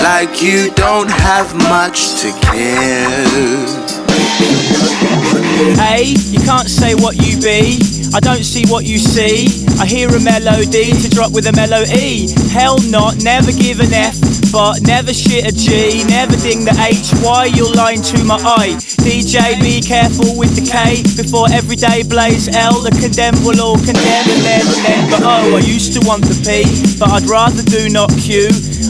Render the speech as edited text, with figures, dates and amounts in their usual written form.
like you don't have much to give. Hey, you can't say what you be, I don't see what you see. I hear a melody to drop with a mellow E. Hell not, never give an F, but never shit a G. Never ding the H, why you're lying to my eye. DJ, be careful with the K, before everyday blaze L. The condemned will all condemn and then. But oh, I used to want the P, but I'd rather do not Q.